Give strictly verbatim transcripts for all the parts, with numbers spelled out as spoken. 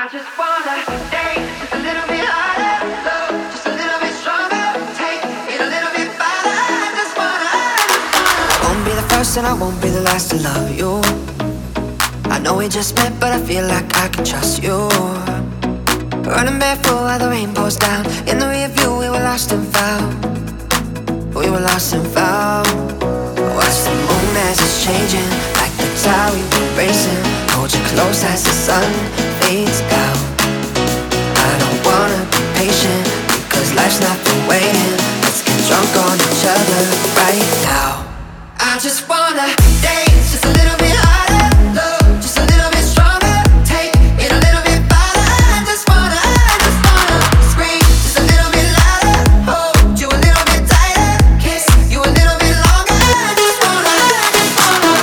I just wanna dance just a little bit harder, love just a little bit stronger, take it a little bit farther. I just wanna, I just wanna. I won't be the first and I won't be the last to love you. I know we just met, but I feel like I can trust you. Running barefoot while the rain pours down. In the rear view we were lost and found. We were lost and found. Watch the moon as it's changing, like the tide we've been racing. Hold you close as the sun fades down. I don't wanna be patient, because life's not for waiting. Let's get drunk on each other right now. I just wanna dance just a little bit harder, love just a little bit stronger, take it a little bit farther. I just wanna, I just wanna scream just a little bit louder, hold you a little bit tighter, kiss you a little bit longer. I just wanna, I just wanna.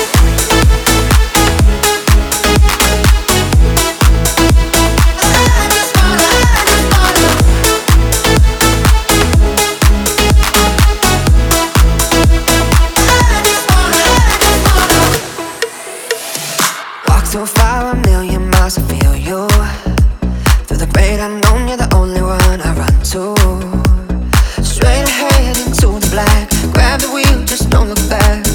I just wanna, I just wanna. Walk so far, a million miles, I feel you. Through the great unknown, you're the only one I run to. Straight ahead into the black, grab the wheel, just don't look back.